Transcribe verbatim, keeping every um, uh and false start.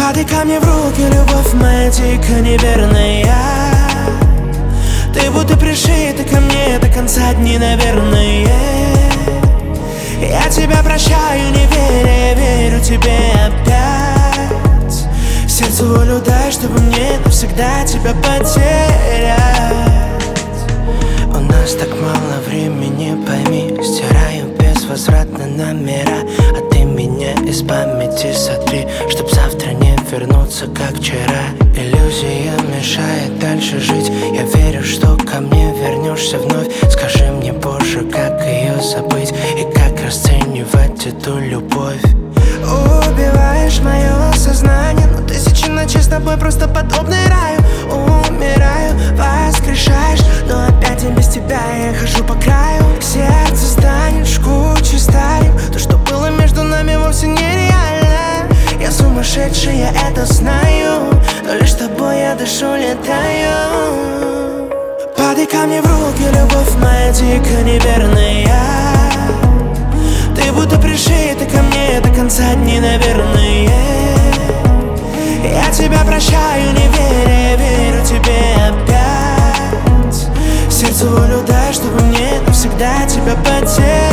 Падай ко мне в руки, любовь моя дико неверная. Ты будто пришита ко мне до конца дней, наверное. Я тебя прощаю, не веря, я верю тебе опять. Сердцу волю дай, чтобы мне навсегда тебя потерять. У нас так мало времени, пойми. Стираю безвозвратно номера, а ты меня из памяти сотри, чтоб завтра не вернуться, как вчера. Иллюзия мешает дальше жить. Я верю, что ко мне вернешься вновь. Скажи мне позже, как ее забыть и как расценивать эту любовь. Убиваешь мое сознание, но тысячи ночей с тобой просто подобны раю. Умираю, воскрешаешь, но опять и без тебя я хожу по краю. Сердце станет жгуче старым. То, что было между нами, вовсе нереально. Я сумасшедший, я это знаю, но лишь с тобой я дышу, летаю. Падай ко мне в руки, любовь моя дико неверная. Ты будто пришита ко мне до конца дней, наверное. Я тебя прощаю, не веря, я верю тебе опять. Сердцу волю дай, чтобы мне навсегда тебя потерять.